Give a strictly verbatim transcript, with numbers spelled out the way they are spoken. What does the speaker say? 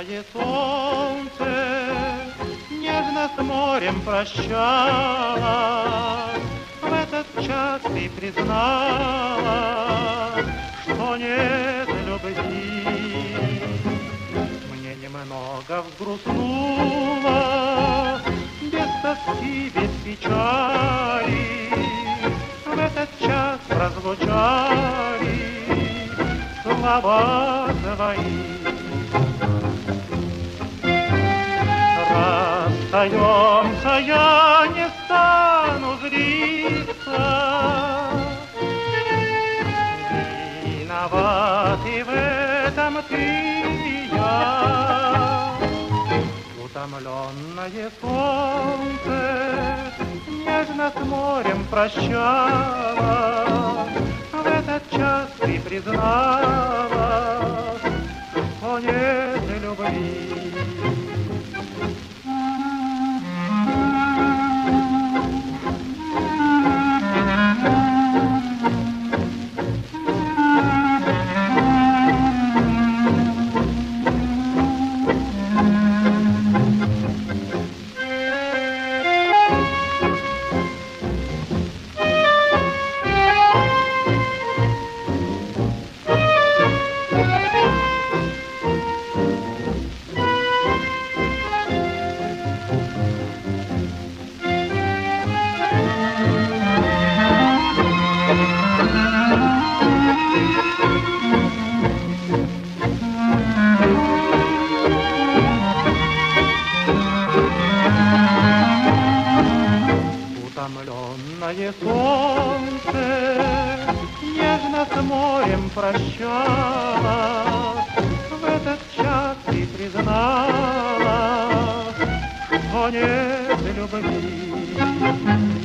Утомленное солнце нежно с морем прощалось. В этот час ты признала, что нет любви. Мне немного взгрустнуло, без тоски, без печали. В этот час прозвучали слова твои. Расстаемся, я не стану злиться. Виноват и в этом ты и я. Утомленное солнце нежно с морем прощалось. В этот час ты признала, что нет любви. Утомленное солнце нежно с морем прощалось. В этот час ты признала, что нет любви.